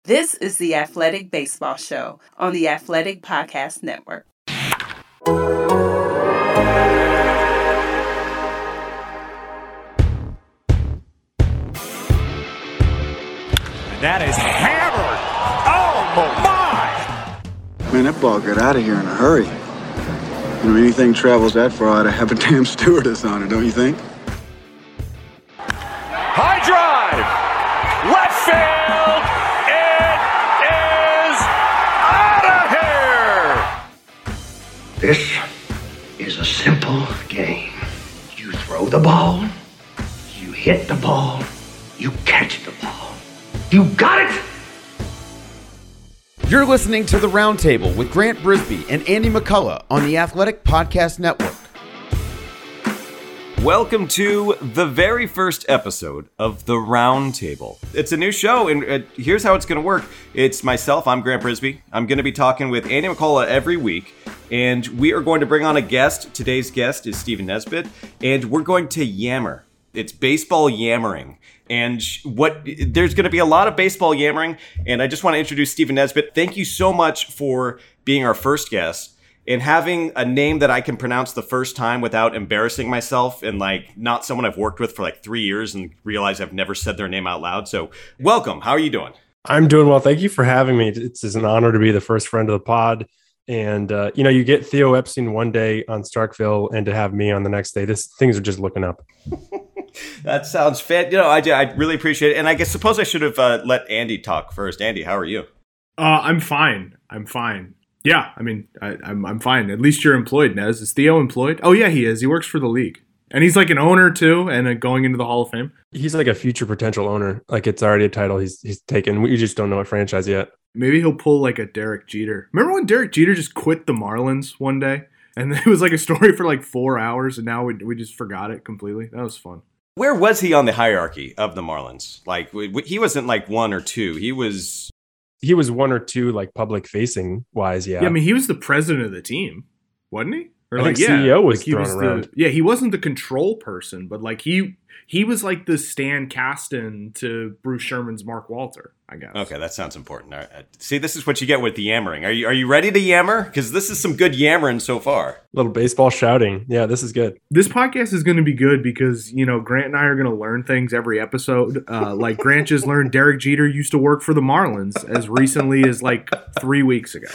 This is the Athletic Baseball Show on the Athletic Podcast Network. That is hammered. Oh, my. Man, that ball got out of here in a hurry. You know, anything travels that far, I'd have a damn stewardess on it, don't you think? High drive. Left field. It is out of here. This is a simple game. You throw the ball, you hit the ball, you catch the ball. You got it! You're listening to The Roundtable with Grant Brisbee and Andy McCullough on the Athletic Podcast Network. Welcome to the very first episode of The Roundtable. It's a new show, and here's how it's going to work. It's myself, I'm Grant Brisbee. I'm going to be talking with Andy McCullough every week, and we are going to bring on a guest. Today's guest is Stephen Nesbitt, and we're going to yammer. It's baseball yammering. And there's going to be a lot of baseball yammering, and I just want to introduce Stephen Nesbitt. Thank you so much for being our first guest and having a name that I can pronounce the first time without embarrassing myself and not someone I've worked with for 3 years and realize I've never said their name out loud. So welcome. How are you doing? I'm doing well. Thank you for having me. It's an honor to be the first friend of the pod. And, you get Theo Epstein one day on Starkville and to have me on the next day. Things are just looking up. That sounds fit. I really appreciate it. And I suppose I should have let Andy talk first. Andy, how are you? I'm fine. Yeah, I'm fine. At least you're employed, Nez. Is Theo employed? Oh, yeah, he is. He works for the league. And he's an owner, too, and going into the Hall of Fame. He's a future potential owner. It's already a title he's taken. We just don't know what franchise yet. Maybe he'll pull a Derek Jeter. Remember when Derek Jeter just quit the Marlins one day? And it was a story for 4 hours, and now we just forgot it completely. That was fun. Where was he on the hierarchy of the Marlins? He wasn't one or two. He was one or two, public facing wise. Yeah. Yeah. He was the president of the team, wasn't he? Or I think CEO was he thrown was around. He wasn't the control person, but he was the Stan Kasten to Bruce Sherman's Mark Walter, I guess. Okay, that sounds important. All right. See, this is what you get with the yammering. Are you ready to yammer? Because this is some good yammering so far. A little baseball shouting. Yeah, this is good. This podcast is going to be good because, Grant and I are going to learn things every episode. Grant just learned Derek Jeter used to work for the Marlins as recently as 3 weeks ago.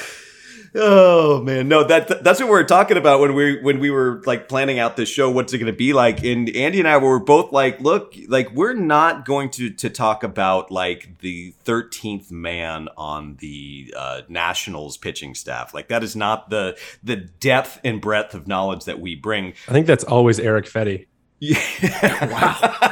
Oh man, no, that's what we were talking about when we were planning out this show. What's it going to be like? And Andy and I were both look, we're not going to talk about the 13th man on the Nationals pitching staff. That is not the depth and breadth of knowledge that we bring. I think that's always Eric Fetty. Yeah. Wow.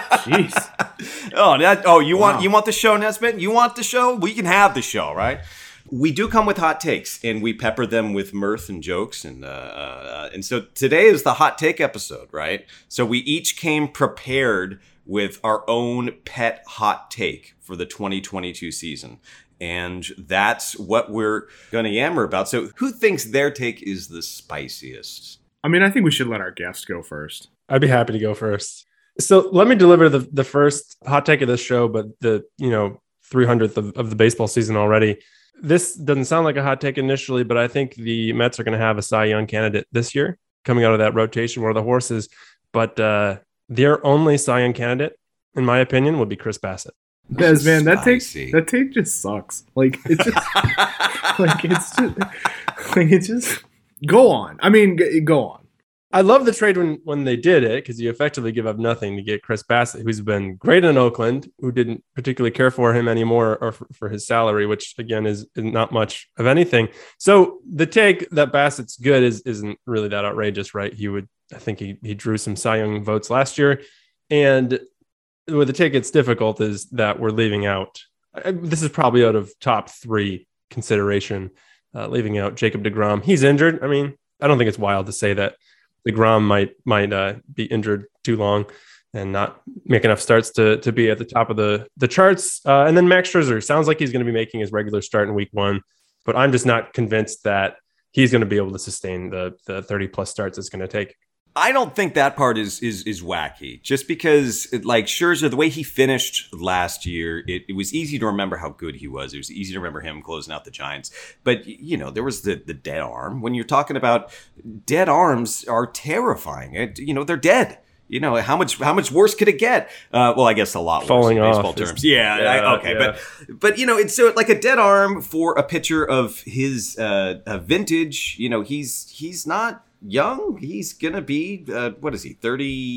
Jeez. You want the show, Nesbitt? You want the show? We can have the show, right? We do come with hot takes, and we pepper them with mirth and jokes, and so today is the hot take episode, right? So we each came prepared with our own pet hot take for the 2022 season, and that's what we're going to yammer about. So who thinks their take is the spiciest? I think we should let our guest go first. I'd be happy to go first. So let me deliver the first hot take of this show, but the 300th of the baseball season already. This doesn't sound like a hot take initially, but I think the Mets are going to have a Cy Young candidate this year coming out of that rotation where the horses. But their only Cy Young candidate, in my opinion, would be Chris Bassett. Bez, man, that take just sucks. It's just go on. Go on. I love the trade when they did it because you effectively give up nothing to get Chris Bassett, who's been great in Oakland, who didn't particularly care for him anymore or for his salary, which again is not much of anything. So the take that Bassett's good isn't really that outrageous, right? I think he drew some Cy Young votes last year, and where the take gets difficult is that we're leaving out. This is probably out of top three consideration, leaving out Jacob deGrom. He's injured. I don't think it's wild to say that deGrom might be injured too long and not make enough starts to be at the top of the charts. And then Max Scherzer sounds like he's going to be making his regular start in week one, but I'm just not convinced that he's going to be able to sustain the 30 plus starts it's going to take. I don't think that part is wacky. Just because, like, Scherzer, the way he finished last year, it was easy to remember how good he was. It was easy to remember him closing out the Giants. But, you know, there was the dead arm. When you're talking about dead arms are terrifying. They're dead. You know, how much worse could it get? Well, I guess a lot Falling worse in baseball off terms. Yeah. But you know, it's so like a dead arm for a pitcher of his vintage. You know, he's not young. He's gonna be what is he,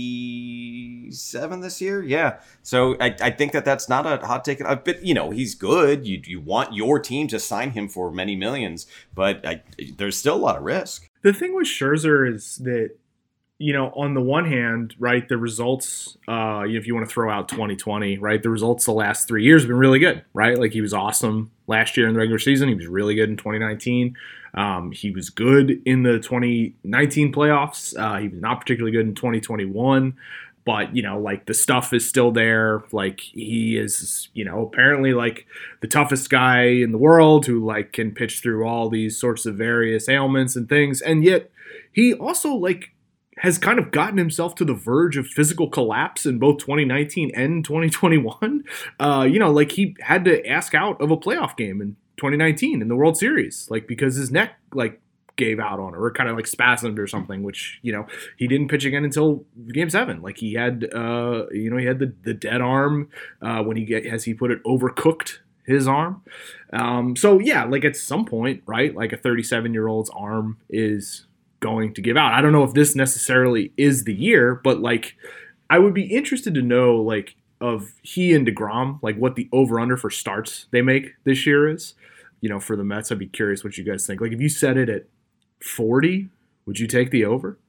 37 this year? Yeah. So I think that's not a hot take. But you know, he's good. You want your team to sign him for many millions, but there's still a lot of risk. The thing with Scherzer is that, you know, on the one hand, right, the results, if you want to throw out 2020, right, the results the last 3 years have been really good, right? Like, he was awesome last year in the regular season. He was really good in 2019. He was good in the 2019 playoffs. He was not particularly good in 2021. But, you know, like, the stuff is still there. Like, he is, you know, apparently, like, the toughest guy in the world who, like, can pitch through all these sorts of various ailments and things. And yet he also, like, has kind of gotten himself to the verge of physical collapse in both 2019 and 2021. You know, like, he had to ask out of a playoff game in 2019 in the World Series, like, because his neck, like, gave out on it, or kind of like spasmed or something, which, you know, he didn't pitch again until Game 7. Like, he had, he had the dead arm when as he put it, overcooked his arm. So yeah, like, at some point, right, like, a 37-year-old's arm is going to give out. I don't know if this necessarily is the year, but, like, I would be interested to know, like, of he and DeGrom, like, what the over-under for starts they make this year is. You know, for the Mets, I'd be curious what you guys think. Like, if you set it at 40, would you take the over?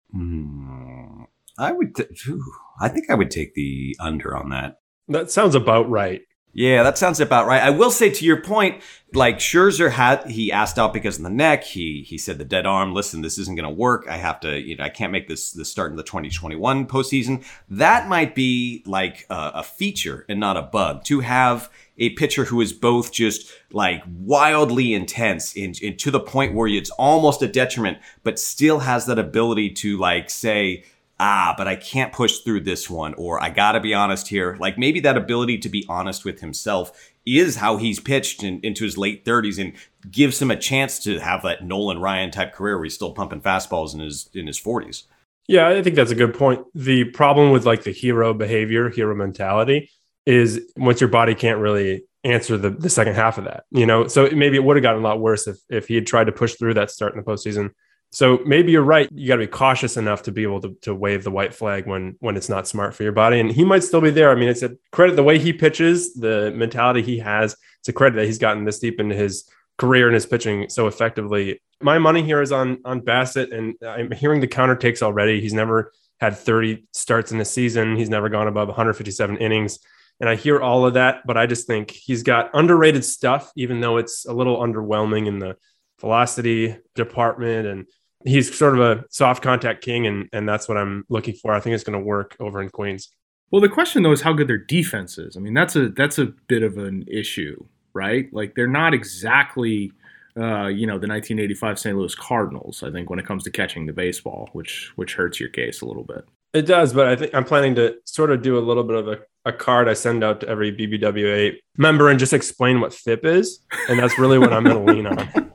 I would. I think I would take the under on that. That sounds about right. Yeah, that sounds about right. I will say, to your point, like, Scherzer he asked out because of the neck. He said the dead arm, listen, this isn't going to work. I have to, I can't make this start in the 2021 postseason. That might be like a feature and not a bug, to have a pitcher who is both just like wildly intense and to the point where it's almost a detriment, but still has that ability to, like, say, but I can't push through this one, or I got to be honest here. Like, maybe that ability to be honest with himself is how he's pitched into his late 30s and gives him a chance to have that Nolan Ryan type career where he's still pumping fastballs in his 40s. Yeah, I think that's a good point. The problem with, like, the hero behavior, hero mentality, is once your body can't really answer the second half of that, you know? So maybe it would have gotten a lot worse if he had tried to push through that start in the postseason. So maybe you're right. You got to be cautious enough to be able to wave the white flag when it's not smart for your body. And he might still be there. I mean, it's a credit the way he pitches, the mentality he has. It's a credit that he's gotten this deep into his career and his pitching so effectively. My money here is on Bassitt, and I'm hearing the counter takes already. He's never had 30 starts in a season. He's never gone above 157 innings. And I hear all of that, but I just think he's got underrated stuff, even though it's a little underwhelming in the velocity department. And he's sort of a soft contact king, and that's what I'm looking for. I think it's going to work over in Queens. Well, the question, though, is how good their defense is. I mean, that's a bit of an issue, right? Like, they're not exactly, the 1985 St. Louis Cardinals, I think, when it comes to catching the baseball, which hurts your case a little bit. It does, but I think I'm planning to sort of do a little bit of a card I send out to every BBWA member and just explain what FIP is, and that's really what I'm going to lean on.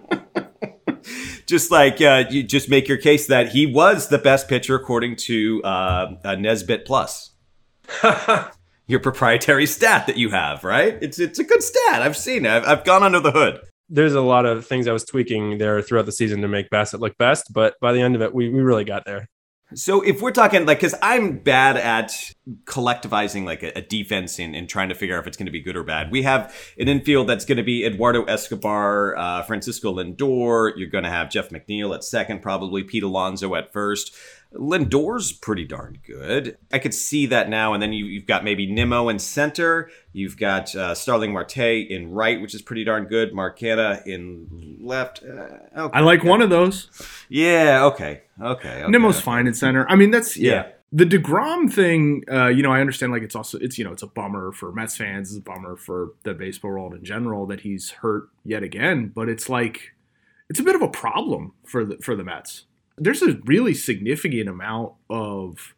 Just like you just make your case that he was the best pitcher according to Nesbitt Plus, your proprietary stat that you have, right? It's a good stat. I've seen it. I've gone under the hood. There's a lot of things I was tweaking there throughout the season to make Bassitt look best, but by the end of it, we really got there. So if we're talking, like, because I'm bad at collectivizing like a defense and trying to figure out if it's going to be good or bad. We have an infield that's going to be Eduardo Escobar, Francisco Lindor. You're going to have Jeff McNeil at second, probably Pete Alonso at first. Lindor's pretty darn good. I could see that now. And then you've got maybe Nimmo in center. You've got Starling Marte in right, which is pretty darn good. Marquetta in left. Okay. I like one of those. Yeah, okay. Nimmo's fine in center. I mean, that's, yeah. The DeGrom thing, I understand, like, it's a bummer for Mets fans. It's a bummer for the baseball world in general that he's hurt yet again. But it's like, it's a bit of a problem for the Mets. there's a really significant amount of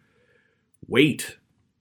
weight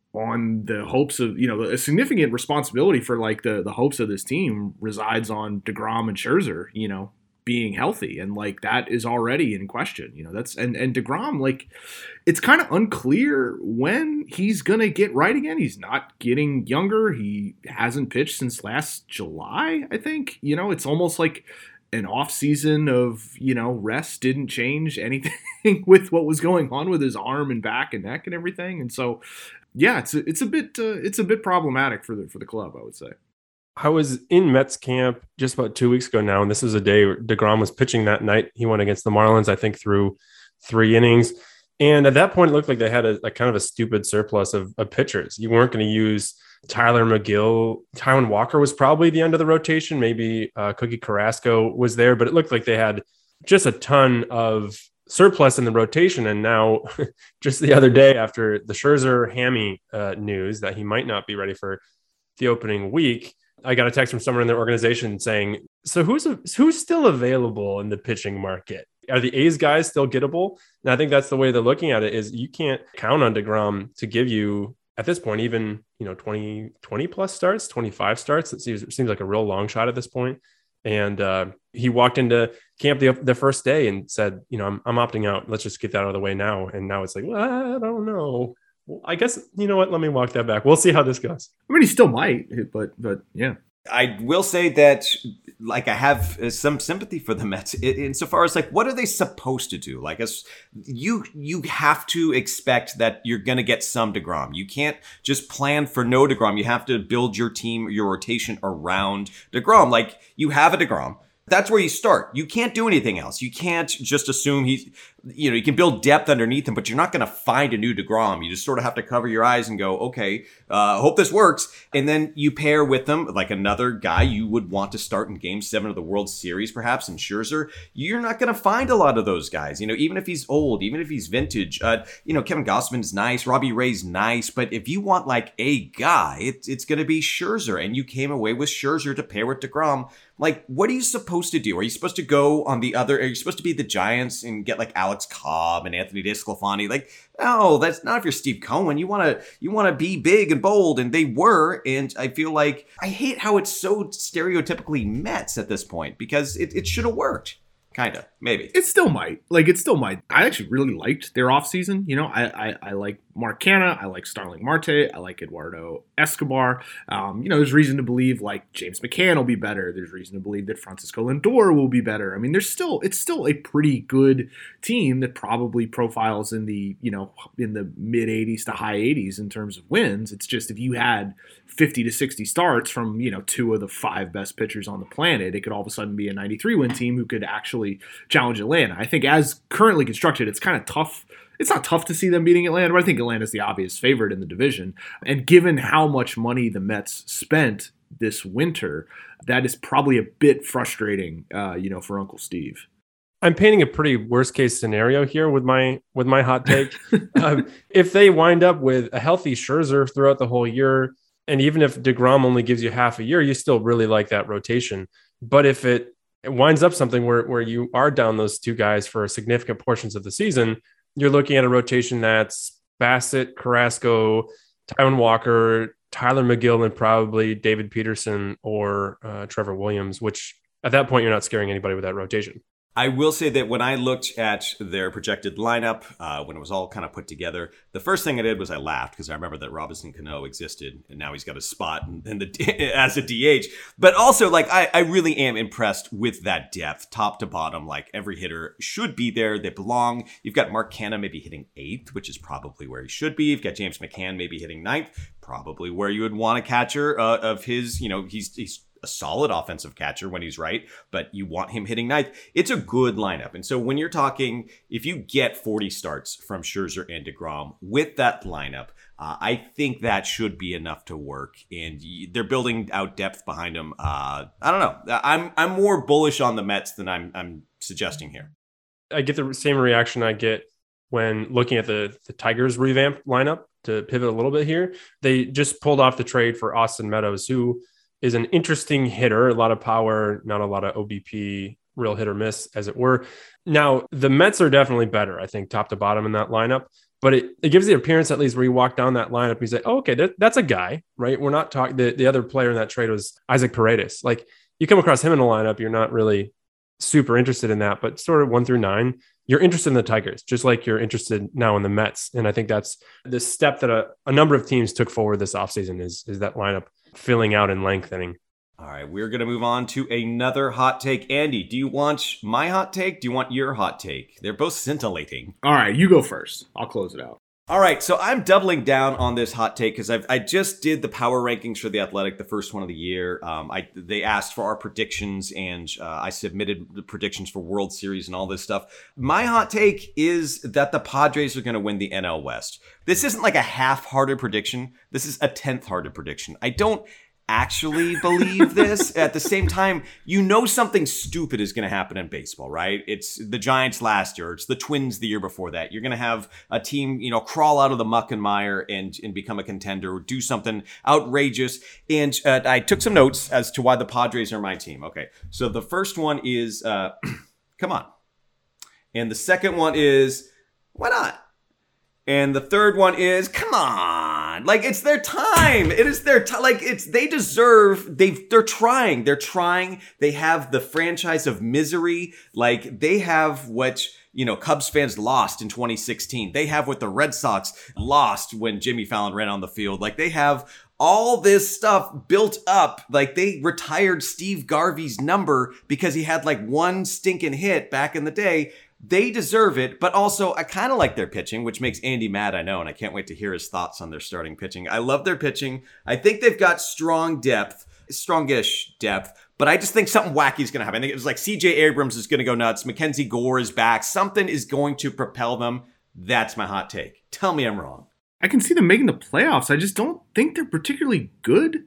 on the hopes of, a significant responsibility for like the hopes of this team resides on DeGrom and Scherzer, being healthy. And like that is already in question, and DeGrom, like it's kind of unclear when he's going to get right again. He's not getting younger. He hasn't pitched since last July, I think. It's almost like an off season of, rest didn't change anything with what was going on with his arm and back and neck and everything. And so, yeah, it's a bit problematic for the club, I would say. I was in Mets camp just about 2 weeks ago now, and this was a day DeGrom was pitching that night. He went against the Marlins, I think, through 3 innings. And at that point, it looked like they had a kind of a stupid surplus of pitchers. You weren't going to use Tyler McGill. Taijuan Walker was probably the end of the rotation. Maybe Cookie Carrasco was there, but it looked like they had just a ton of surplus in the rotation. And now just the other day after the Scherzer hammy news that he might not be ready for the opening week, I got a text from someone in their organization saying, so who's still available in the pitching market? Are the A's guys still gettable? And I think that's the way they're looking at it, is you can't count on DeGrom to give you at this point, even, 20 plus starts, 25 starts. It seems like a real long shot at this point. And he walked into camp the first day and said, I'm opting out. Let's just get that out of the way now. And now it's like, well, I don't know. Well, I guess, you know what? Let me walk that back. We'll see how this goes. I mean, he still might, but yeah. I will say that, like, I have some sympathy for the Mets insofar as, like, what are they supposed to do? Like, as you have to expect that you're going to get some DeGrom. You can't just plan for no DeGrom. You have to build your team, your rotation around DeGrom. Like, you have a DeGrom. That's where you start. You can't do anything else. You can't just assume you can build depth underneath him, but you're not going to find a new DeGrom. You just sort of have to cover your eyes and go, okay, hope this works. And then you pair with them like another guy you would want to start in Game 7 of the World Series, perhaps in Scherzer. You're not going to find a lot of those guys, even if he's old, even if he's vintage. Kevin Gausman's nice, Robbie Ray's nice, but if you want like a guy, it's going to be Scherzer, and you came away with Scherzer to pair with DeGrom. Like, what are you supposed to do? Are you supposed to go on the other? Are you supposed to be the Giants and get like Alex Cobb and Anthony DeSclafani? Like, no, that's not if you're Steve Cohen. You want to be big and bold, and they were. And I feel like I hate how it's so stereotypically Mets at this point, because it should have worked. Kind of, maybe. It still might. I actually really liked their offseason. I like Mark Canha. I like Starling Marte. I like Eduardo Escobar. There's reason to believe like James McCann will be better. There's reason to believe that Francisco Lindor will be better. I mean, it's still a pretty good team that probably profiles in the mid 80s to high 80s in terms of wins. It's just if you had 50 to 60 starts from, 2 of the 5 best pitchers on the planet, it could all of a sudden be a 93 win team who could actually challenge Atlanta. I think as currently constructed, it's kind of tough. It's not tough to see them beating Atlanta, but I think Atlanta's the obvious favorite in the division. And given how much money the Mets spent this winter, that is probably a bit frustrating, for Uncle Steve. I'm painting a pretty worst case scenario here with my hot take. If they wind up with a healthy Scherzer throughout the whole year, and even if DeGrom only gives you half a year, you still really like that rotation. But if it winds up something where you are down those 2 guys for significant portions of the season, you're looking at a rotation that's Bassett, Carrasco, Taijuan Walker, Tyler McGill, and probably David Peterson or Trevor Williams, which at that point, you're not scaring anybody with that rotation. I will say that when I looked at their projected lineup, when it was all kind of put together, the first thing I did was I laughed because I remember that Robinson Cano existed, and now he's got a spot as a DH. But also, like, I really am impressed with that depth, top to bottom. Like, every hitter should be there. They belong. You've got Mark Canha maybe hitting 8th, which is probably where he should be. You've got James McCann maybe hitting 9th, probably where you would want a catcher of his. He's a solid offensive catcher when he's right, but you want him hitting 9th. It's a good lineup. And so when you're talking, if you get 40 starts from Scherzer and DeGrom with that lineup, I think that should be enough to work. And they're building out depth behind them. I don't know. I'm more bullish on the Mets than I'm suggesting here. I get the same reaction I get when looking at the Tigers revamped lineup. To pivot a little bit here, they just pulled off the trade for Austin Meadows, who is an interesting hitter, a lot of power, not a lot of OBP real hit or miss, as it were. Now, the Mets are definitely better, I think, top to bottom in that lineup. But it gives the appearance, at least, where you walk down that lineup and you say, oh, okay, that's a guy, right? We're not talking, the other player in that trade was Isaac Paredes. Like, you come across him in the lineup, you're not really super interested in that, but sort of 1 through 9, you're interested in the Tigers, just like you're interested now in the Mets. And I think that's the step that a number of teams took forward this offseason is that lineup filling out and lengthening. All right, we're going to move on to another hot take. Andy, do you want my hot take? Do you want your hot take? They're both scintillating. All right, you go first. I'll close it out. All right, so I'm doubling down on this hot take because I just did the power rankings for The Athletic, the first one of the year. They asked for our predictions, and I submitted the predictions for World Series and all this stuff. My hot take is that the Padres are going to win the NL West. This isn't like a half-hearted prediction. This is a 10th-hearted prediction. I don't actually believe this. At the same time, you know something stupid is going to happen in baseball, right? It's the Giants last year. It's the Twins the year before that. You're going to have a team, crawl out of the muck and mire and become a contender or do something outrageous. And I took some notes as to why the Padres are my team. Okay, so the first one is, come on. And the second one is, why not? And the third one is, come on. Like, it's their time. It is their time. Like, they deserve, they're trying. They're trying. They have the franchise of misery. Like, they have what, Cubs fans lost in 2016. They have what the Red Sox lost when Jimmy Fallon ran on the field. Like, they have all this stuff built up. Like, they retired Steve Garvey's number because he had like one stinking hit back in the day. They deserve it, but also I kind of like their pitching, which makes Andy mad, I know, and I can't wait to hear his thoughts on their starting pitching. I love their pitching. I think they've got strongish depth, but I just think something wacky is going to happen. I think it was like CJ Abrams is going to go nuts. Mackenzie Gore is back. Something is going to propel them. That's my hot take. Tell me I'm wrong. I can see them making the playoffs. I just don't think they're particularly good.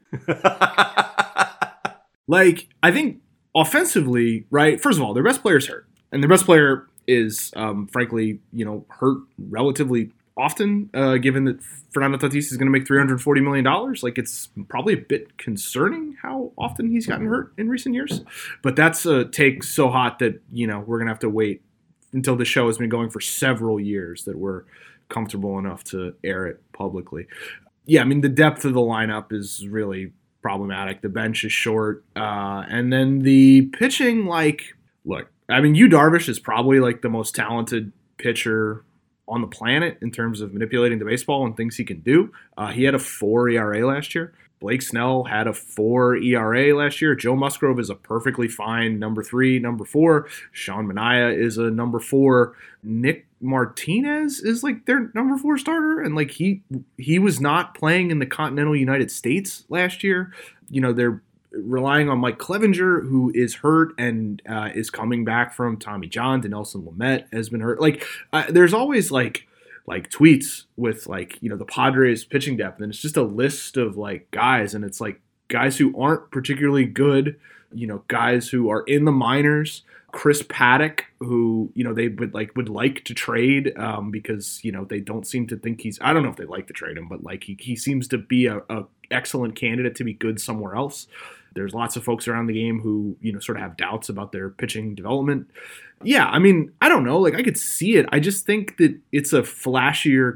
Like, I think offensively, right? First of all, their best player's hurt. And their best player is, frankly, hurt relatively often, given that Fernando Tatis is going to make $340 million. Like, it's probably a bit concerning how often he's gotten hurt in recent years. But that's a take so hot that, we're going to have to wait until the show has been going for several years that we're comfortable enough to air it publicly. Yeah, I mean, the depth of the lineup is really problematic. The bench is short. And then the pitching, look, I mean, Yu Darvish is probably like the most talented pitcher on the planet in terms of manipulating the baseball and things he can do. He had a 4 ERA last year. Blake Snell had a 4 ERA last year. Joe Musgrove is a perfectly fine number 3, number 4. Sean Manaea is a number 4. Nick Martinez is like their number 4 starter. And like he was not playing in the continental United States last year. They're relying on Mike Clevenger, who is hurt and is coming back from Tommy John. Dinelson Lamet has been hurt. Like, there's always like tweets with the Padres pitching depth, and it's just a list of guys, and it's guys who aren't particularly good, guys who are in the minors. Chris Paddock, who they would like to trade because they don't seem to think he's. I don't know if they like to trade him, but he seems to be a excellent candidate to be good somewhere else. There's lots of folks around the game who, sort of have doubts about their pitching development. Yeah, I mean, I don't know. I could see it. I just think that it's a flashier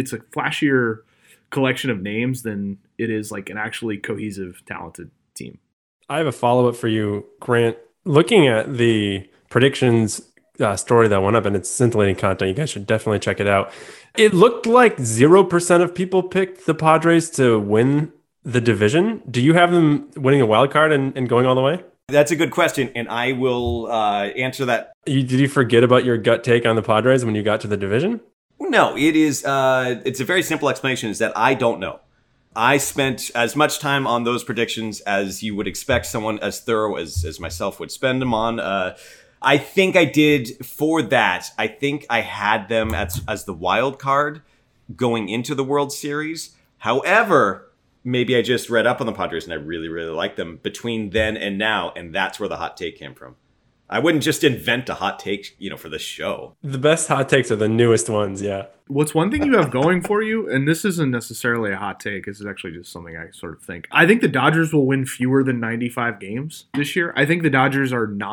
collection of names than it is an actually cohesive, talented team. I have a follow-up for you, Grant. Looking at the predictions story that went up, and it's scintillating content. You guys should definitely check it out. It looked like 0% of people picked the Padres to win the division. Do you have them winning a wild card and going all the way? That's a good question, and I will answer that. Did you forget about your gut take on the Padres when you got to the division? No, it is. It's a very simple explanation, is that I don't know. I spent as much time on those predictions as you would expect someone as thorough as myself would spend them on. I think I did for that. I think I had them as the wild card going into the World Series. However, maybe I just read up on the Padres and I really, really like them between then and now, and that's where the hot take came from. I wouldn't just invent a hot take, for the show. The best hot takes are the newest ones, yeah. What's one thing you have going for you, and this isn't necessarily a hot take, this is actually just something I sort of think. I think the Dodgers will win fewer than 95 games this year. I think the Dodgers are not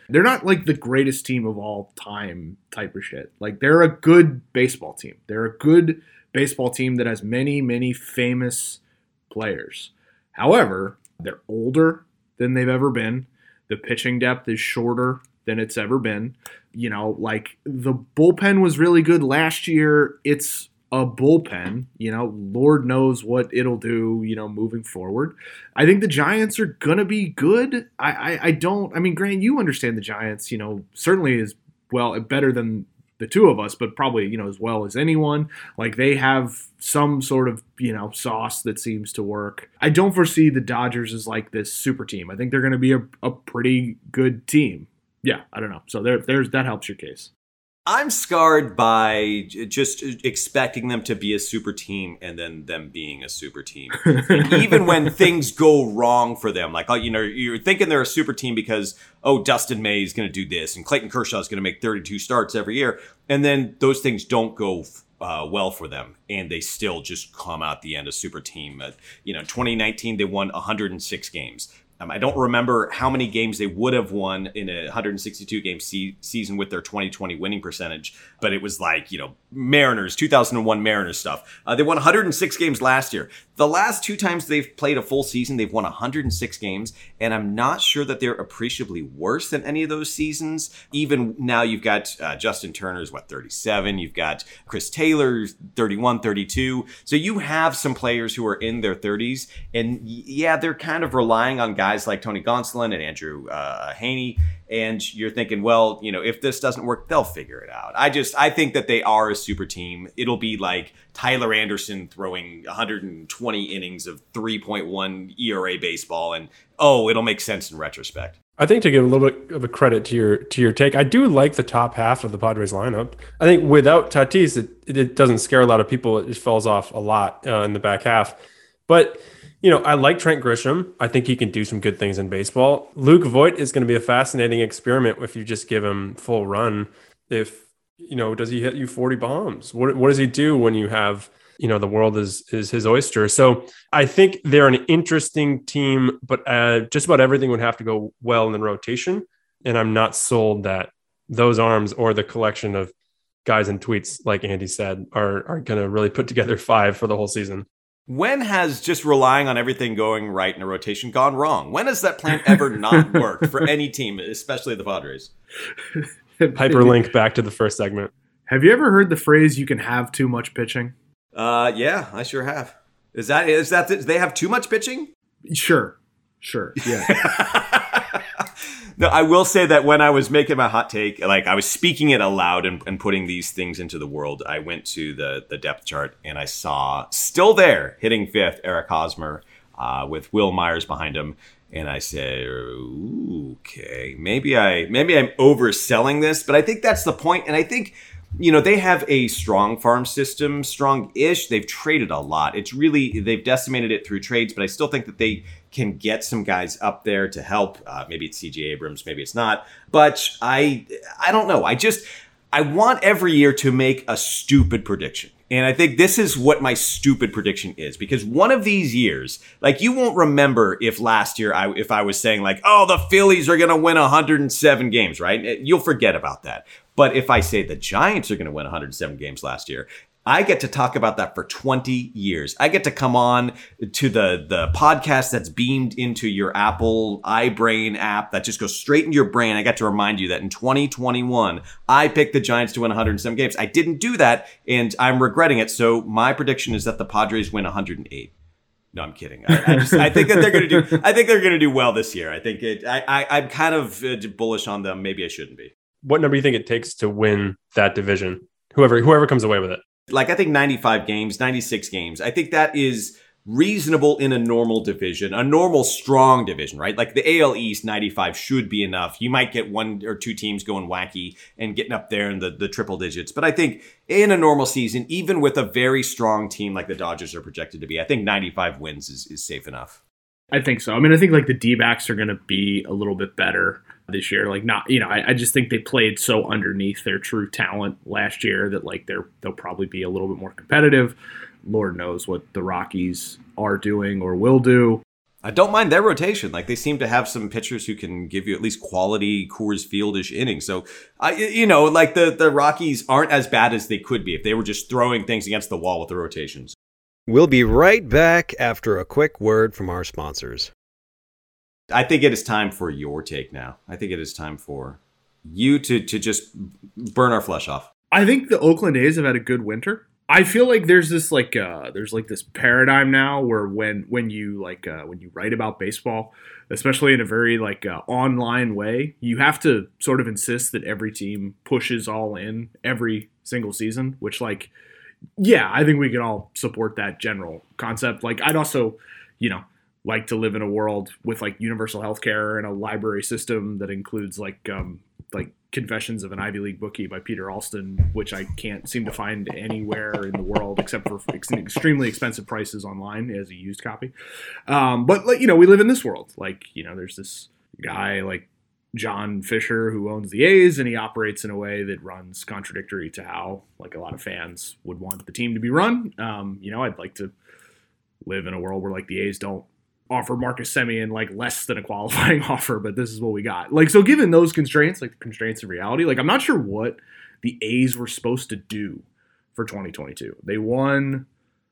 They're not like the greatest team of all time type of shit. Like, they're a good baseball team. They're a good baseball team that has many, many famous players. However, they're older than they've ever been. The pitching depth is shorter than it's ever been. You know, like, the bullpen was really good last year. It's a bullpen, you know, Lord knows what it'll do, you know, moving forward. I think the Giants are going to be good. I mean, Grant, you understand the Giants, you know, certainly as well, better than the two of us, but probably, you know, as well as anyone. Like, they have some sort of, you know, sauce that seems to work. I don't foresee the Dodgers as like this super team. I think they're going to be a pretty good team. Yeah, I don't know. So there's that helps your case. I'm scarred by just expecting them to be a super team and then them being a super team. And even when things go wrong for them, like, you know, you're thinking they're a super team because, oh, Dustin May is going to do this and Clayton Kershaw is going to make 32 starts every year. And then those things don't go well for them, and they still just come out the end a super team. You know, 2019, they won 106 games. I don't remember how many games they would have won in a 162-game season with their 2020 winning percentage, but it was like, you know, Mariners, 2001 Mariners stuff. They won 106 games last year. The last two times they've played a full season, they've won 106 games, and I'm not sure that they're appreciably worse than any of those seasons. Even now, you've got Justin Turner's, 37? You've got Chris Taylor's 31, 32. So you have some players who are in their 30s, and yeah, they're kind of relying on guys like Tony Gonsolin and Andrew Heaney, and you're thinking, well, you know, if this doesn't work, they'll figure it out. I think that they are a super team. It'll be like Tyler Anderson throwing 120 innings of 3.1 ERA baseball, and it'll make sense in retrospect. I think to give a little bit of a credit to your take, I do like the top half of the Padres lineup. I think without Tatis, it doesn't scare a lot of people. It just falls off a lot in the back half, but. You know, I like Trent Grisham. I think he can do some good things in baseball. Luke Voit is going to be a fascinating experiment if you just give him full run. If, you know, does he hit you 40 bombs? What does he do when you have, you know, the world is his oyster? So I think they're an interesting team, but just about everything would have to go well in the rotation. And I'm not sold that those arms or the collection of guys and tweets, like Andy said, are going to really put together 5 for the whole season. When has just relying on everything going right in a rotation gone wrong? When has that plan ever not worked for any team, especially the Padres? Hyperlink back to the first segment. Have you ever heard the phrase, you can have too much pitching? Yeah, I sure have. Is that they have too much pitching? Sure. Yeah. No, I will say that when I was making my hot take, like I was speaking it aloud and putting these things into the world, I went to the depth chart and I saw still there hitting 5th Eric Hosmer with Will Myers behind him, and I said, okay, maybe I'm overselling this, but I think that's the point. And I think, you know, they have a strong farm system, strong-ish. They've traded a lot. They've decimated it through trades, but I still think that they can get some guys up there to help. Maybe it's C.J. Abrams, maybe it's not. But I don't know. I want every year to make a stupid prediction. And I think this is what my stupid prediction is, because one of these years, like, you won't remember if last year if I was saying like, oh, the Phillies are going to win 107 games, right? You'll forget about that. But if I say the Giants are going to win 107 games last year, I get to talk about that for 20 years. I get to come on to the podcast that's beamed into your Apple iBrain app that just goes straight into your brain. I got to remind you that in 2021, I picked the Giants to win 107 games. I didn't do that, and I'm regretting it. So my prediction is that the Padres win 108. No, I'm kidding. I think that they're going to do. I think they're going to do well this year. I think I'm kind of bullish on them. Maybe I shouldn't be. What number do you think it takes to win that division? Whoever comes away with it. Like, I think 95 games, 96 games. I think that is reasonable in a normal division, a normal strong division, right? Like the AL East, 95 should be enough. You might get 1 or 2 teams going wacky and getting up there in the triple digits. But I think in a normal season, even with a very strong team like the Dodgers are projected to be, I think 95 wins is safe enough. I think so. I mean, I think like the D-backs are going to be a little bit better this year. Like, not, you know, I just think they played so underneath their true talent last year that like they'll probably be a little bit more competitive. Lord knows what the Rockies are doing or will do. I don't mind their rotation. Like, they seem to have some pitchers who can give you at least quality Coors Field-ish innings. So, like the Rockies aren't as bad as they could be if they were just throwing things against the wall with the rotations. We'll be right back after a quick word from our sponsors. I think it is time for your take now. I think it is time for you to just burn our flesh off. I think the Oakland A's have had a good winter. I feel like there's this this paradigm now where when you write about baseball, especially in a very online way, you have to sort of insist that every team pushes all in every single season, which I think we can all support that general concept. Like, I'd also, like to live in a world with universal healthcare and a library system that includes Confessions of an Ivy League Bookie by Peter Alston, which I can't seem to find anywhere in the world except for extremely expensive prices online as a used copy. But we live in this world. There's this guy like John Fisher who owns the A's, and he operates in a way that runs contradictory to how a lot of fans would want the team to be run. I'd like to live in a world where the A's don't offer Marcus Semien less than a qualifying offer, but this is what we got. So given those constraints, the constraints of reality, I'm not sure what the A's were supposed to do for 2022. They won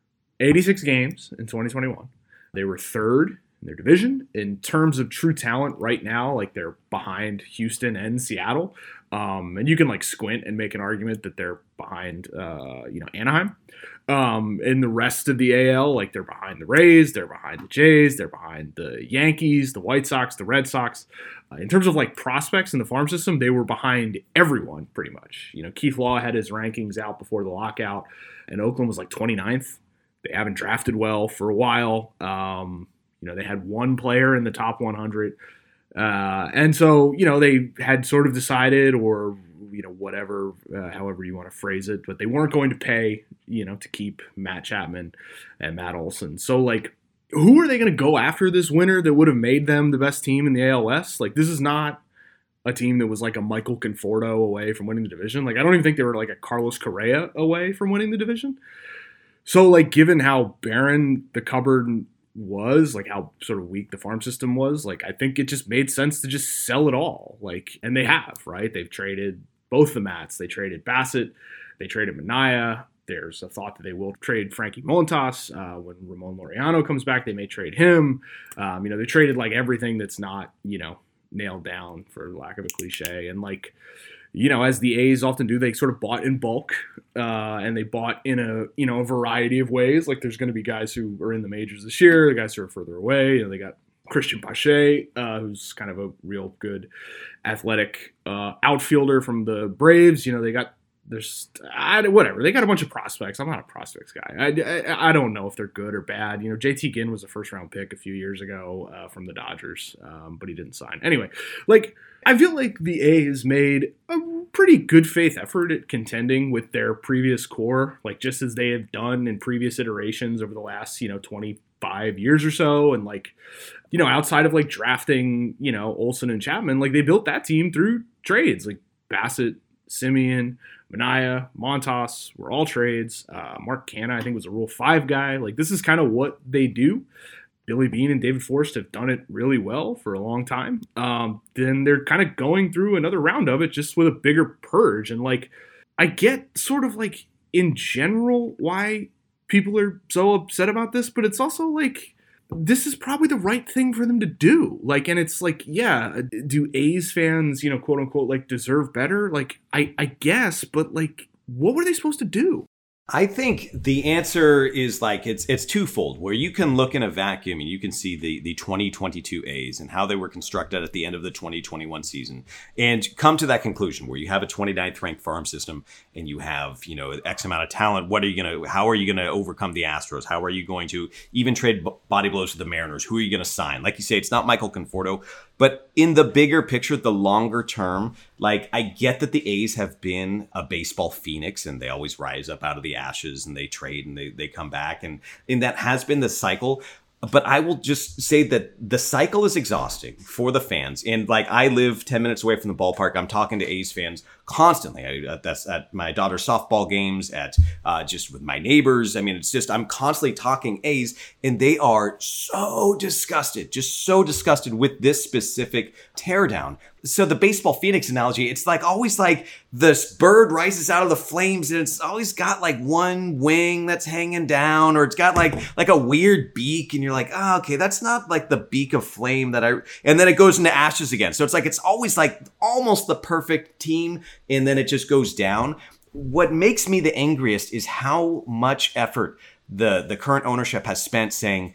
86 games in 2021. They were third in their division. In terms of true talent right now, they're behind Houston and Seattle. And you can squint and make an argument that they're behind, Anaheim. In the rest of the AL, they're behind the Rays, they're behind the Jays, they're behind the Yankees, the White Sox, the Red Sox. In terms of prospects in the farm system, they were behind everyone pretty much. Keith Law had his rankings out before the lockout, and Oakland was 29th. They haven't drafted well for a while. They had one player in the top 100. And so, they had sort of decided, or, whatever, however you want to phrase it, but they weren't going to pay, to keep Matt Chapman and Matt Olson. So, who are they going to go after this winter that would have made them the best team in the ALS? This is not a team that was a Michael Conforto away from winning the division. I don't even think they were a Carlos Correa away from winning the division. So, given how barren the cupboard was, how sort of weak the farm system was, I think it just made sense to just sell it all. And they have, right? They've traded both the Matts. They traded Bassett. They traded Manaea. There's a thought that they will trade Frankie Montas. When Ramon Laureano comes back, they may trade him. They traded everything that's not, nailed down, for lack of a cliche. And as the A's often do, they sort of bought in bulk, and they bought in a variety of ways. There's going to be guys who are in the majors this year, the guys who are further away. They got Christian Pache, who's kind of a real good athletic outfielder from the Braves. They got whatever. They got a bunch of prospects. I'm not a prospects guy. I don't know if they're good or bad. JT Ginn was a first round pick a few years ago from the Dodgers, but he didn't sign. Anyway, I feel like the A's made a pretty good faith effort at contending with their previous core, just as they have done in previous iterations over the last, 25 years or so. And outside of drafting, Olson and Chapman, they built that team through trades, Bassett, Semien, Manaea, Montas were all trades. Mark Canha, I think, was a Rule 5 guy. This is kind of what they do. Billy Beane and David Forst have done it really well for a long time. Then they're kind of going through another round of it just with a bigger purge. And I get sort of in general why people are so upset about this, but it's also this is probably the right thing for them to do. And it's yeah, do A's fans, quote unquote, deserve better? I guess, but what were they supposed to do? I think the answer is it's twofold, where you can look in a vacuum and you can see the 2022 A's and how they were constructed at the end of the 2021 season and come to that conclusion where you have a 29th ranked farm system and you have, X amount of talent. How are you going to overcome the Astros? How are you going to even trade body blows to the Mariners? Who are you going to sign? Like you say, it's not Michael Conforto, but in the bigger picture, the longer term, I get that the A's have been a baseball phoenix and they always rise up out of the ashes and they trade and they come back. And that has been the cycle. But I will just say that the cycle is exhausting for the fans. And like, I live 10 minutes away from the ballpark. I'm talking to A's fans constantly. That's at my daughter's softball games, at just with my neighbors. I mean, it's just, I'm constantly talking A's, and they are so disgusted with this specific teardown. So the baseball Phoenix analogy, it's like always like this bird rises out of the flames, and it's always got like one wing that's hanging down, or it's got like a weird beak, and you're like, oh, okay, that's not like the beak of flame and then it goes into ashes again. So it's like, it's always like almost the perfect team, and then it just goes down. What makes me the angriest is how much effort the current ownership has spent saying,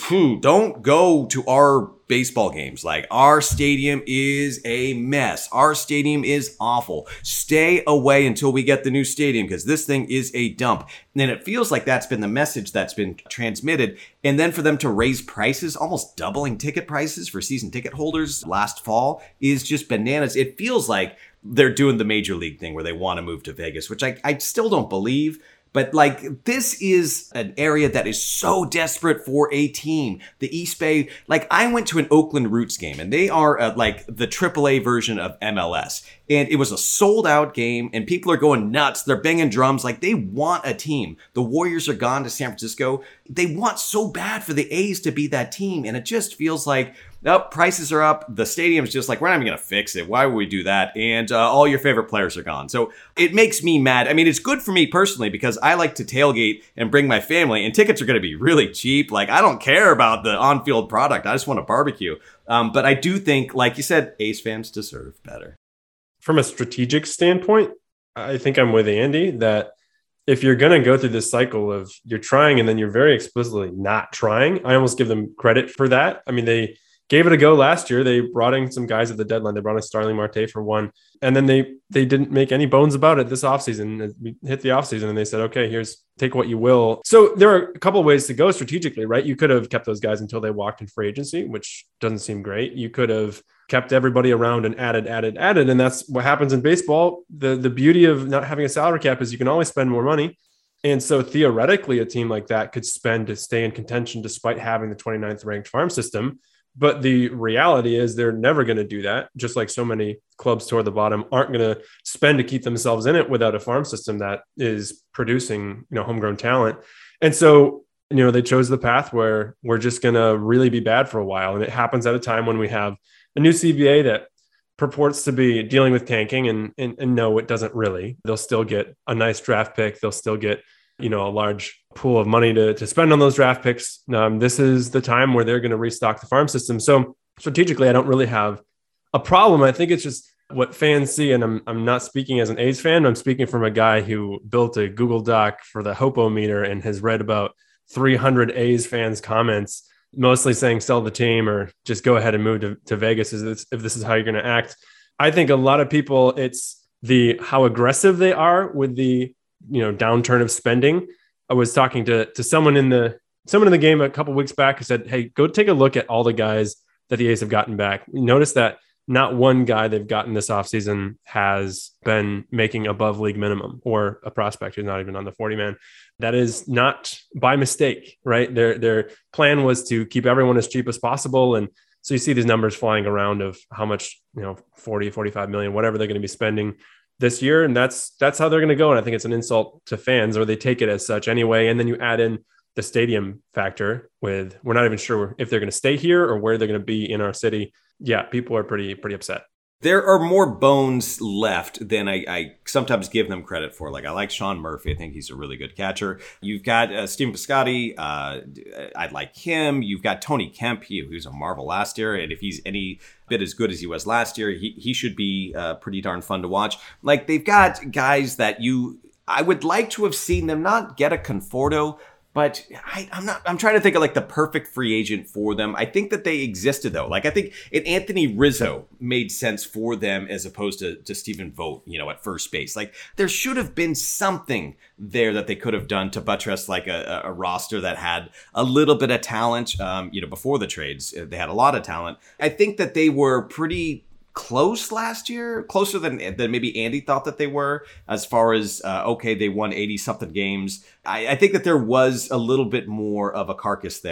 don't go to our baseball games. Like, our stadium is a mess. Our stadium is awful. Stay away until we get the new stadium, because this thing is a dump. And then it feels like that's been the message that's been transmitted. And then for them to raise prices, almost doubling ticket prices for season ticket holders last fall, is just bananas. It feels like they're doing the major league thing where they want to move to Vegas, which I still don't believe. But like, this is an area that is so desperate for a team. The East Bay, like, I went to an Oakland Roots game, and they are like the AAA version of MLS. And it was a sold out game, and people are going nuts. They're banging drums. Like, they want a team. The Warriors are gone to San Francisco. They want so bad for the A's to be that team. And it just feels like, prices are up. The stadium's just like, we're not even going to fix it. Why would we do that? And all your favorite players are gone. So it makes me mad. I mean, it's good for me personally, because I like to tailgate and bring my family, and tickets are going to be really cheap. Like, I don't care about the on-field product. I just want to barbecue. But I do think, like you said, A's fans deserve better. From a strategic standpoint, I think I'm with Andy that if you're going to go through this cycle of you're trying and then you're very explicitly not trying, I almost give them credit for that. I mean, they gave it a go last year. They brought in some guys at the deadline. They brought in Starling Marte for one. And then they didn't make any bones about it this offseason. We hit the offseason and they said, okay, take what you will. So there are a couple of ways to go strategically, right? You could have kept those guys until they walked in free agency, which doesn't seem great. You could have kept everybody around and added. And that's what happens in baseball. The beauty of not having a salary cap is you can always spend more money. And so theoretically, a team like that could spend to stay in contention despite having the 29th ranked farm system. But the reality is they're never going to do that. Just like so many clubs toward the bottom aren't going to spend to keep themselves in it without a farm system that is producing, homegrown talent. And so, they chose the path where we're just going to really be bad for a while. And it happens at a time when we have a new CBA that purports to be dealing with tanking, and no, it doesn't really. They'll still get a nice draft pick. They'll still get, a large pool of money to spend on those draft picks. This is the time where they're going to restock the farm system. So strategically, I don't really have a problem. I think it's just what fans see. And I'm not speaking as an A's fan. I'm speaking from a guy who built a Google Doc for the Hopo-meter and has read about 300 A's fans' comments, mostly saying sell the team or just go ahead and move to Vegas if this is how you're going to act. I think a lot of people, it's how aggressive they are with the downturn of spending. I was talking to someone in the game a couple of weeks back who said, hey, go take a look at all the guys that the A's have gotten back. Notice that not one guy they've gotten this offseason has been making above league minimum, or a prospect who's not even on the 40-man. That is not by mistake, right? Their plan was to keep everyone as cheap as possible. And so you see these numbers flying around of how much, 40, 45 million, whatever they're going to be spending this year. And that's how they're going to go. And I think it's an insult to fans, or they take it as such anyway. And then you add in the stadium factor with, we're not even sure if they're going to stay here or where they're going to be in our city. Yeah, people are pretty upset. There are more bones left than I sometimes give them credit for. Like, I like Sean Murphy. I think he's a really good catcher. You've got Stephen Piscotty. I like him. You've got Tony Kemp, who's a marvel last year. And if he's any bit as good as he was last year, he should be pretty darn fun to watch. Like, they've got guys that I would like to have seen them not get a Conforto, but I'm trying to think of like the perfect free agent for them. I think that they existed though. Like, I think Anthony Rizzo made sense for them as opposed to Stephen Vogt, at first base. Like, there should have been something there that they could have done to buttress like a roster that had a little bit of talent. Before the trades, they had a lot of talent. I think that they were pretty close last year, closer than maybe Andy thought that they were, as far as, they won 80 something games. I think that there was a little bit more of a carcass there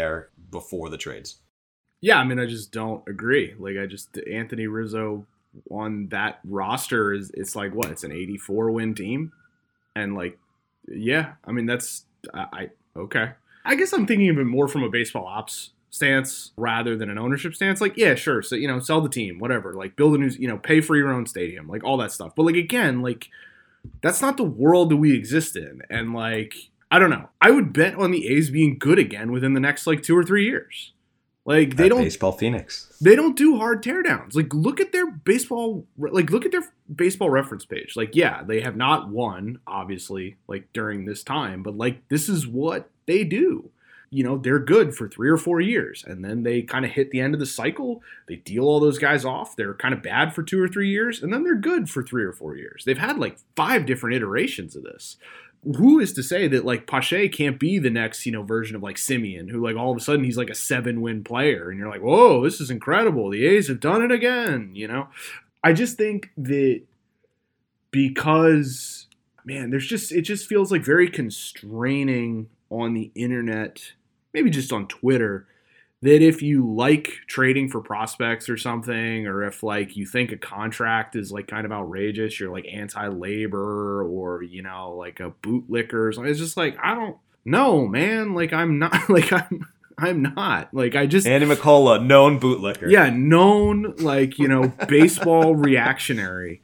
before the trades. Yeah, I mean, I just don't agree. Like, Anthony Rizzo on that roster it's like, what? It's an 84-win team? And, like, yeah, I mean, okay. I guess I'm thinking of it more from a baseball ops stance rather than an ownership stance. Like, yeah, sure. So, sell the team, whatever. Like, build a new, pay for your own stadium, like all that stuff. But, like, again, like, that's not the world that we exist in. And, like, I don't know. I would bet on the A's being good again within the next, like, 2 or 3 years. Like, they don't baseball Phoenix. They don't do hard teardowns. Like, look at their baseball reference page. Like, yeah, they have not won, obviously, like, during this time, but, like, this is what they do. They're good for 3 or 4 years, and then they kind of hit the end of the cycle. They deal all those guys off. They're kind of bad for 2 or 3 years, and then they're good for 3 or 4 years. They've had, like, 5 different iterations of this. Who is to say that, like, Pache can't be the next, version of, like, Simeon, who, like, all of a sudden he's like a 7-win player, and you're like, whoa, this is incredible. The A's have done it again, I just think that because, man, it just feels like very constraining on the internet, maybe just on Twitter, that if you like trading for prospects or something, or if, like, you think a contract is, like, kind of outrageous, you're, like, anti-labor or, like a bootlicker or something. It's just like, I don't know, man. Like, I'm not, like, I'm not. Like, I just... Andy McCullough, known bootlicker. Yeah, known, like, baseball reactionary.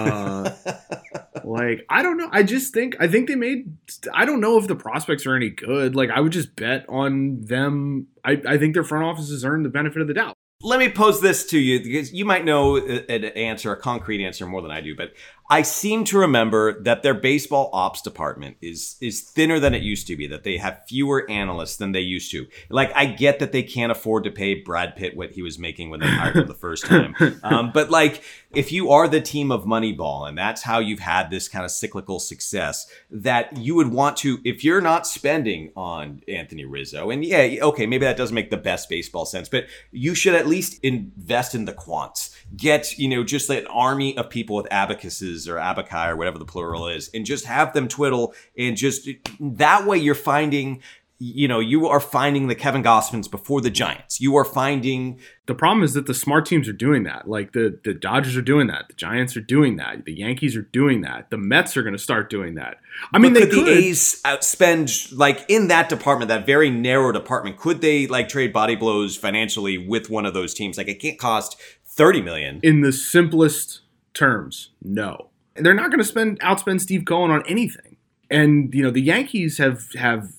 Like, I don't know. I think they made, I don't know if the prospects are any good. Like, I would just bet on them. I think their front offices earned the benefit of the doubt. Let me pose this to you, because you might know an answer, a concrete answer more than I do, but I seem to remember that their baseball ops department is thinner than it used to be, that they have fewer analysts than they used to. Like, I get that they can't afford to pay Brad Pitt what he was making when they hired him the first time. But, like, if you are the team of Moneyball, and that's how you've had this kind of cyclical success, that you would want to, if you're not spending on Anthony Rizzo, and yeah, okay, maybe that doesn't make the best baseball sense, but you should at least invest in the quants. Get, just an army of people with abacuses or abaci or whatever the plural is, and just have them twiddle, and just that way you're finding, you are finding the Kevin Gossmans before the Giants. You are finding... The problem is that the smart teams are doing that. Like, the Dodgers are doing that. The Giants are doing that. The Yankees are doing that. The Mets are going to start doing that. I mean, could the A's outspend, like, in that department, that very narrow department, could they, like, trade body blows financially with one of those teams? Like, it can't cost $30 million. In the simplest terms, no. They're not going to outspend Steve Cohen on anything. And, the Yankees have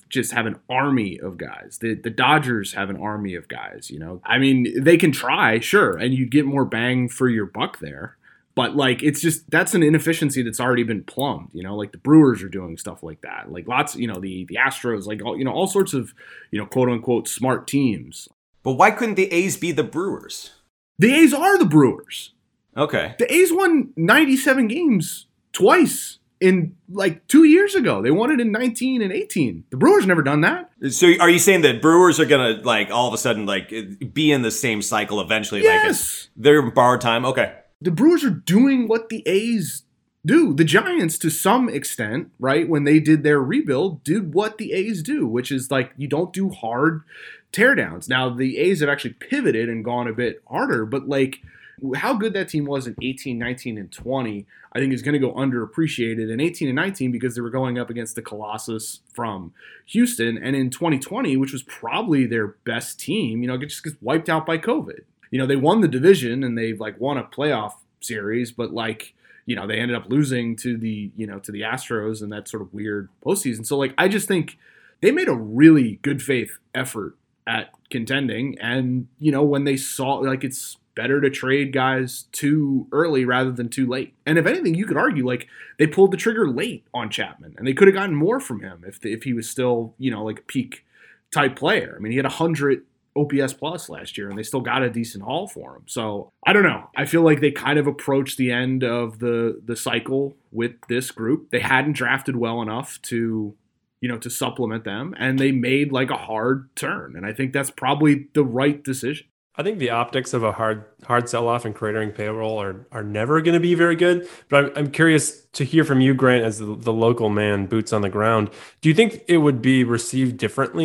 an army of guys. The Dodgers have an army of guys, I mean, they can try, sure, and you get more bang for your buck there. But, like, it's just, that's an inefficiency that's already been plumbed, like the Brewers are doing stuff like that. Like, lots, the Astros, like, all sorts of, quote unquote smart teams. But why couldn't the A's be the Brewers? The A's are the Brewers. Okay. The A's won 97 games twice. In, like, 2 years ago. They won it in 19 and 18. The Brewers never done that. So are you saying that Brewers are going to, like, all of a sudden, like, be in the same cycle eventually? Yes. Like, they're in borrowed time? Okay. The Brewers are doing what the A's do. The Giants, to some extent, right, when they did their rebuild, did what the A's do, which is, like, you don't do hard teardowns. Now, the A's have actually pivoted and gone a bit harder, but, like, how good that team was in 18, 19, and 20, I think is going to go underappreciated in 18 and 19 because they were going up against the Colossus from Houston. And in 2020, which was probably their best team, it just gets wiped out by COVID. They won the division and they've, like, won a playoff series, but, like, they ended up losing to the Astros in that sort of weird postseason. So, like, I just think they made a really good faith effort at contending. And, when they saw, like, it's better to trade guys too early rather than too late. And if anything, you could argue, like, they pulled the trigger late on Chapman, and they could have gotten more from him if he was still, like, a peak type player. I mean, he had 100 OPS plus last year, and they still got a decent haul for him. So I don't know. I feel like they kind of approached the end of the cycle with this group. They hadn't drafted well enough to supplement them, and they made, like, a hard turn. And I think that's probably the right decision. I think the optics of a hard sell-off and cratering payroll are never going to be very good. But I'm curious to hear from you, Grant, as the local man, boots on the ground. Do you think it would be received differently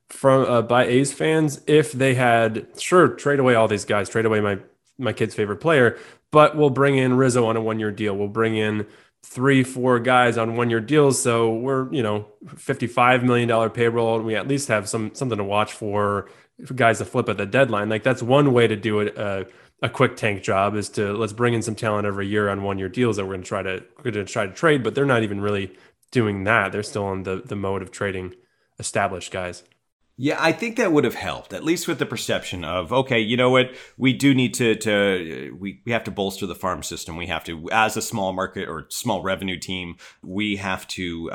from by A's fans if they had trade away all these guys, trade away my kid's favorite player, but we'll bring in Rizzo on a 1-year deal. We'll bring in 3-4 guys on 1-year deals. So we're, $55 million payroll, and we at least have something to watch for guys to flip at the deadline. Like that's one way to do it. A quick tank job is to let's bring in some talent every year on 1-year deals that we're going to try to trade, but they're not even really doing that. They're still on the mode of trading established guys. Yeah, I think that would have helped, at least with the perception of, okay, you know what, we do need we have to bolster the farm system. We have to, as a small market or small revenue team, we have to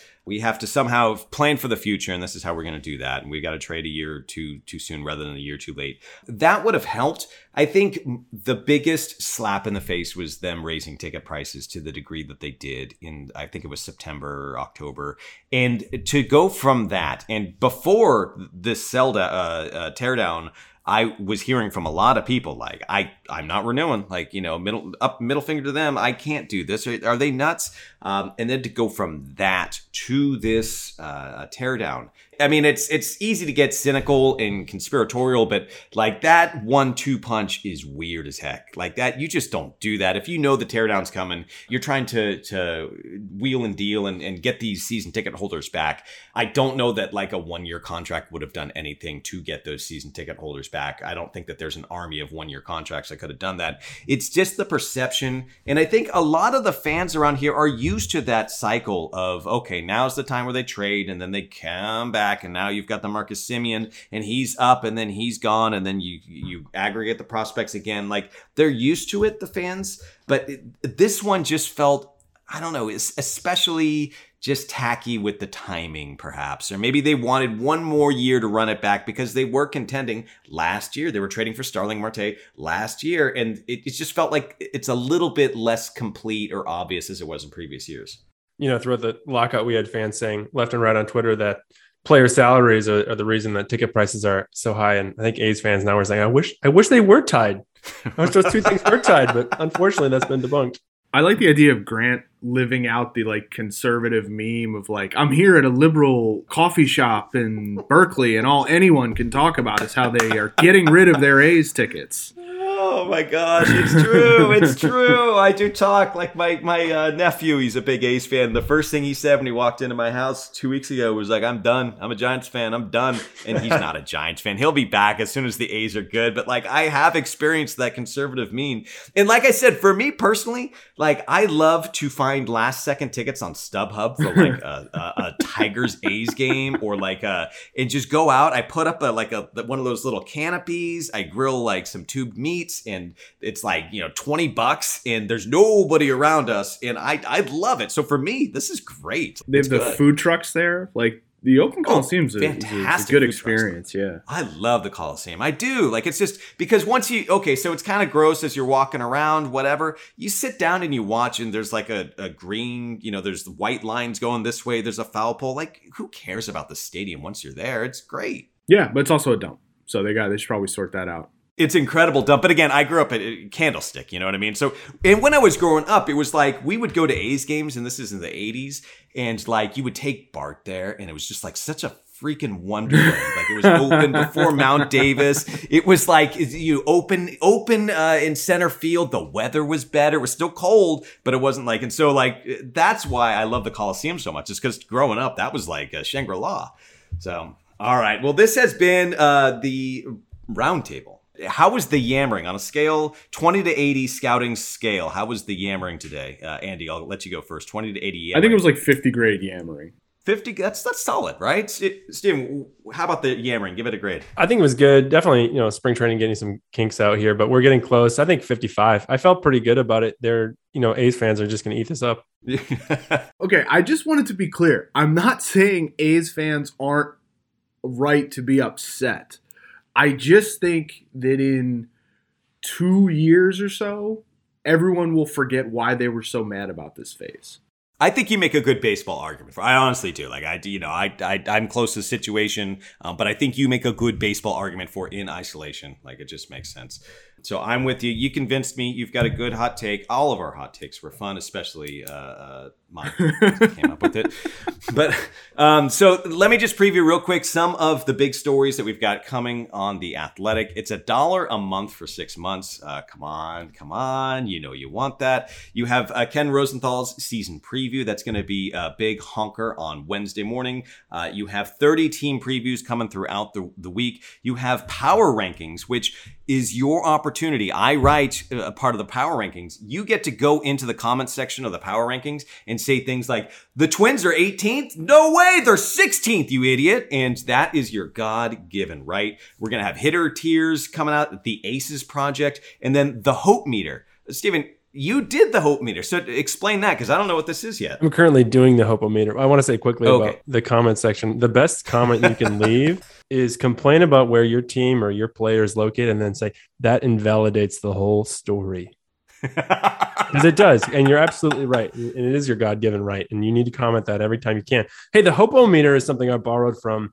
somehow plan for the future, and this is how we're going to do that. And we got to trade a year too soon rather than a year too late. That would have helped. I think the biggest slap in the face was them raising ticket prices to the degree that they did in, I think it was September or October. And to go from that, and before this teardown, I was hearing from a lot of people like, I'm not renewing, like, middle finger to them. I can't do this. Are they nuts? And then to go from that to this teardown. I mean, it's easy to get cynical and conspiratorial, but like that 1-2 punch is weird as heck. Like that, you just don't do that. If you know the teardown's coming, you're trying to wheel and deal and get these season ticket holders back. I don't know that like a 1-year contract would have done anything to get those season ticket holders back. I don't think that there's an army of 1-year contracts that could have done that. It's just the perception. And I think a lot of the fans around here are used to that cycle of, okay, now's the time where they trade and then they come back. And now you've got the Marcus Semien and he's up and then he's gone. And then you aggregate the prospects again. Like they're used to it, the fans. But this one just felt, I don't know, especially just tacky with the timing perhaps. Or maybe they wanted one more year to run it back because they were contending last year. They were trading for Starling Marte last year. And it just felt like it's a little bit less complete or obvious as it was in previous years. Throughout the lockout, we had fans saying left and right on Twitter that player salaries are the reason that ticket prices are so high. And I think A's fans now are saying, I wish they were tied. I wish those two things were tied, but unfortunately that's been debunked. I like the idea of Grant living out the like conservative meme of like, I'm here at a liberal coffee shop in Berkeley and all anyone can talk about is how they are getting rid of their A's tickets. Oh my gosh, it's true. It's true. I do talk like my nephew. He's a big A's fan. The first thing he said when he walked into my house 2 weeks ago was like, I'm done. I'm a Giants fan. I'm done. And he's not a Giants fan. He'll be back as soon as the A's are good. But like I have experienced that conservative meme. And like I said, for me personally, like I love to find last second tickets on StubHub for like a Tigers A's game or like and just go out. I put up one of those little canopies. I grill like some tubed meats. And it's like, $20 and there's nobody around us. And I love it. So for me, this is great. They have the food trucks there. Like the Oakland Coliseum is a good experience. Yeah. I love the Coliseum. I do. Like, it's just because once so it's kind of gross as you're walking around, whatever. You sit down and you watch and there's like a green, there's the white lines going this way. There's a foul pole. Like, who cares about the stadium once you're there? It's great. Yeah, but it's also a dump. So they should probably sort that out. It's incredible dump. But again, I grew up at Candlestick, you know what I mean? So, and when I was growing up, it was like we would go to A's games, and this is in the 80s, and like you would take Bart there, and it was just like such a freaking wonderland. Like it was open before Mount Davis. It was like you open in center field. The weather was better. It was still cold, but it wasn't like, and so like that's why I love the Coliseum so much. Just because growing up, that was like a Shangri-La. So, all right. Well, this has been the Roundtable. How was the yammering on a scale 20 to 80 scouting scale? How was the yammering today? Andy, I'll let you go first. 20 to 80 yammering. I think it was like 50 grade yammering. 50, that's solid, right? Steven, how about the yammering? Give it a grade. I think it was good. Definitely, spring training getting some kinks out here, but we're getting close. I think 55. I felt pretty good about it. They're, A's fans are just going to eat this up. Okay, I just wanted to be clear. I'm not saying A's fans aren't right to be upset. I just think that in 2 years or so, everyone will forget why they were so mad about this phase. I think you make a good baseball argument for. I honestly do. Like I'm close to the situation, but I think you make a good baseball argument for in isolation. Like it just makes sense. So I'm with you. You convinced me. You've got a good hot take. All of our hot takes were fun, especially mine. Came up with it. But so let me just preview real quick some of the big stories that we've got coming on The Athletic. It's $1 a month for 6 months. Come on. You know you want that. You have Ken Rosenthal's season preview. That's going to be a big honker on Wednesday morning. You have 30 team previews coming throughout the week. You have power rankings, which is your opportunity. I write a part of the power rankings. You get to go into the comments section of the power rankings and say things like, the Twins are 18th? No way, they're 16th, you idiot. And that is your God-given right. We're going to have hitter tiers coming out, the Aces Project, and then the Hope Meter. Steven, you did the Hope Meter, so explain that, because I don't know what this is yet. I'm currently doing the Hope Meter. I want to say quickly about the comment section. The best comment you can leave is complain about where your team or your player is located and then say, that invalidates the whole story. Because it does. And you're absolutely right. And it is your God-given right. And you need to comment that every time you can. Hey, the Hope-O-Meter is something I borrowed from,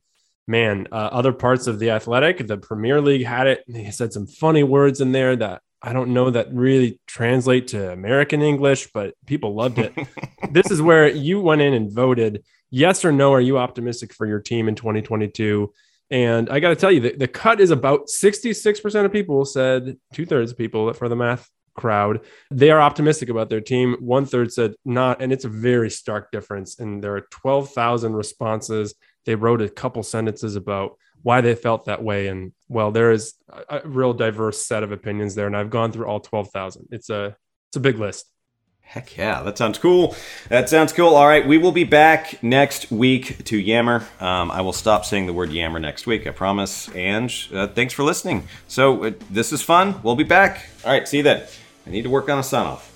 other parts of The Athletic. The Premier League had it. He said some funny words in there that I don't know that really translate to American English, but people loved it. This is where you went in and voted yes or no. Are you optimistic for your team in 2022? And I got to tell you, the cut is about 66% of people said, 2/3 of people for the math crowd, they are optimistic about their team. 1/3 said not. And it's a very stark difference. And there are 12,000 responses. They wrote a couple sentences about why they felt that way. And well, there is a real diverse set of opinions there. And I've gone through all 12,000. It's a big list. Heck yeah, that sounds cool. All right, we will be back next week to yammer. I will stop saying the word yammer next week, I promise. And thanks for listening. So this is fun. We'll be back. All right, see you then. I need to work on a sign off.